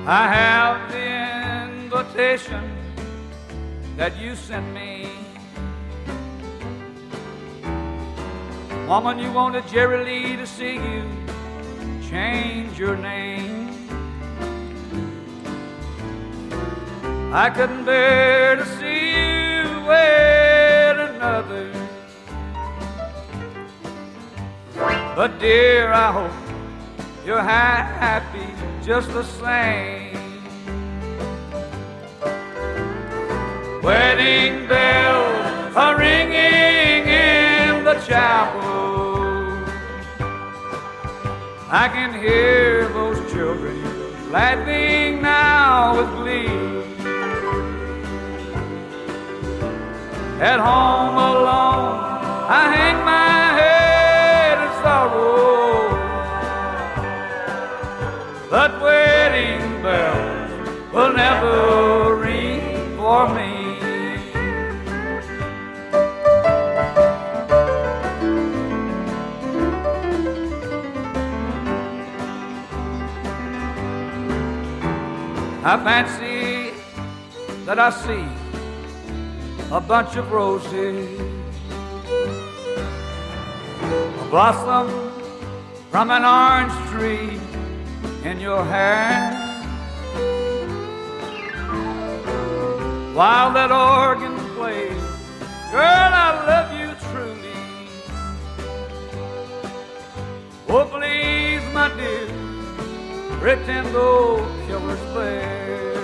I have the invitation that you sent me. Woman, you wanted Jerry Lee to see you change your name. I couldn't bear to see you wed another. But dear, I hope you're happy just the same. Wedding bells are ringing in the chapel. I can hear those children laughing now with glee. At home alone, I hang my head in sorrow. But wedding bells will never ring for me. I fancy that I see a bunch of roses, a blossom from an orange tree in your hair, while that organ plays. Girl, I love you truly. Oh, please, my dear, pretend those killers there.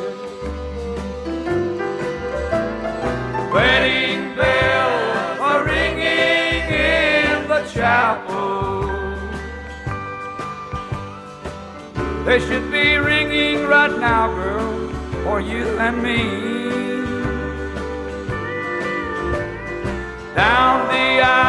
Wedding bells are ringing in the chapel. They should be ringing right now, girl, for you and me. Down the aisle